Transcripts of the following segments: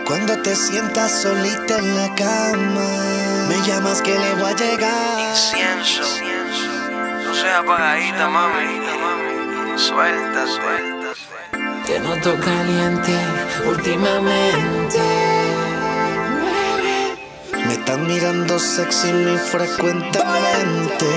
Cuando te sientas solita en la cama, me llamas que le voy a llegar. Incienso, no seas apagadita, mami. Suelta. Te noto caliente últimamente. Me están mirando sexy muy frecuentemente.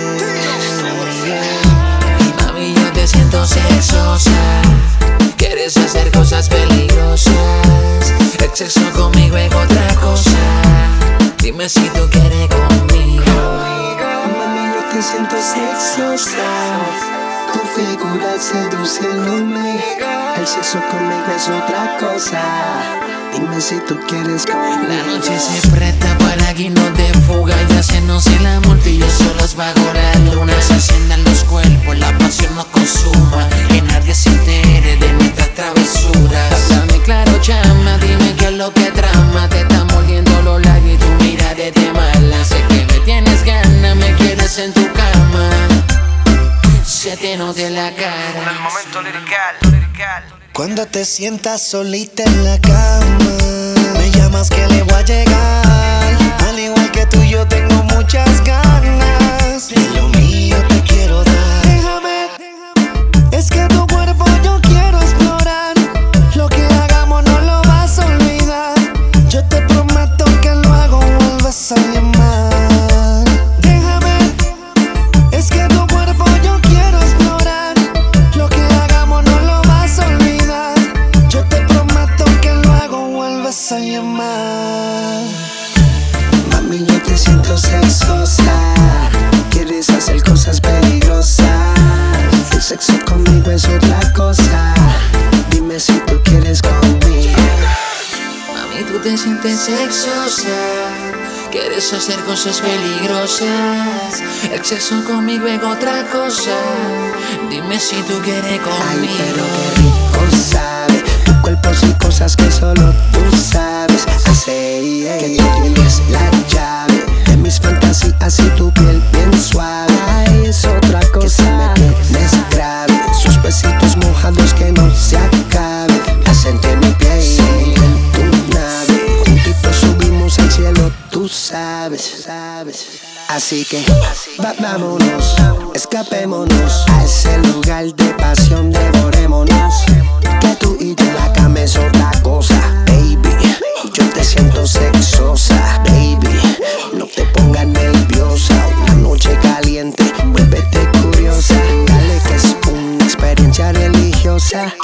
Mami, yo te siento sexosa. Quieres hacer cosas peligrosas. El sexo conmigo es otra cosa. Dime si tú quieres conmigo. Mami, yo te siento sexosa. Tu figura seduciéndome. El sexo conmigo es otra cosa. Dime si tú quieres conmigo. La noche se presta para que no te fuga. Ya se nos el amor, tú y yo solos bajo la luna. Se enciendan los cuerpos, la pasión nos consuma. Que nadie se entere de nuestras travesuras. Háblame claro, chama, dime qué es lo que trama. Te están mordiendo los labios y tu mirada te mala. Sé que me tienes ganas, me quieres en tu cama. Se te nota en la cara. En el momento lirical. Cuando te sientas solita en la cama, me llamas que le voy a llegar. Al igual que tú, yo tengo muchas ganas. De lo mío te quiero dar. Déjame, es que tu cuerpo yo quiero explorar. Lo que hagamos no lo vas a olvidar. Yo te prometo que luego vuelves a llamar. Déjame, es que tu cuerpo yo quiero explorar. Lo que hagamos no lo vas a olvidar. Yo te prometo que luego vuelves a llamar. Mami, yo te siento sexosa. Quieres hacer cosas peligrosas. El sexo conmigo es otra cosa. Dime si tú quieres conmigo. Mami, tú te sientes sexosa. Quieres hacer cosas peligrosas. El sexo conmigo es otra cosa. Dime si tú quieres Ay, conmigo. pero qué rico sabe. Tu cuerpo y cosas que solo tú sabes hacer. Que tú tienes la llave de mis fantasías y tu piel bien suave. Ay, es otra cosa. Que si me tienes grave, sus besitos mojados que no se acabe. Hacen que mi piel en tu nave. Juntitos subimos al cielo, tú sabes. Así que vámonos, escapémonos a ese lugar de pasión, devorémonos. Que tú y yo en la cama es otra cosa, baby. Yo te siento sexosa, baby. No te pongas nerviosa, una noche caliente, vuélvete curiosa. Dale que es una experiencia religiosa.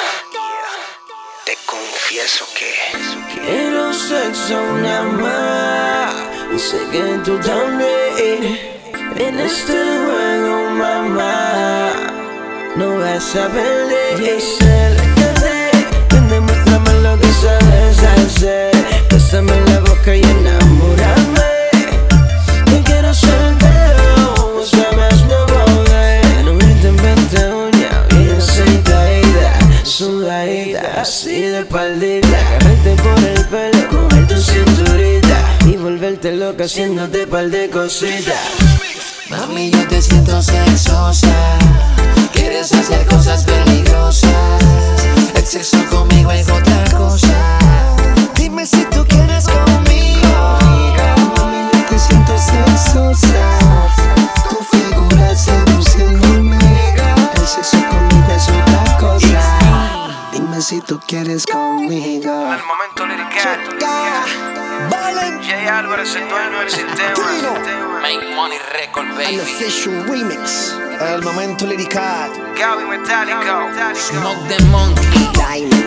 Te confieso que quiero sexo nada más. Y sé que tú también. En este juego, mamá, no vas a perder. Y acércate, ven, demuéstrame lo que sabes hacer. Bésame en la boca y enamórame. Yo quiero soltero, bésame hasta poder. No griten 20 uñas, bien aceitadita, sudadita, así de espaldita. Agarrarte por el pelo, coger tu cinturita y volverte loca haciéndote par de cositas. Mami, yo te siento sexosa. Quieres hacer cosas peligrosas. El sexo conmigo es otra cosa. Dime si tú quieres conmigo. Mami, yo te siento sexosa. Tu figura seduciéndome. El sexo conmigo es otra cosa. Dime si tú quieres conmigo. en el momento lirical. Valen Jay Álvarez, el dueño del sistema. Make Money Record, baby. Official Remix. El momento lirical. Gaby Metálico. Smoke the Monkey. Diamond.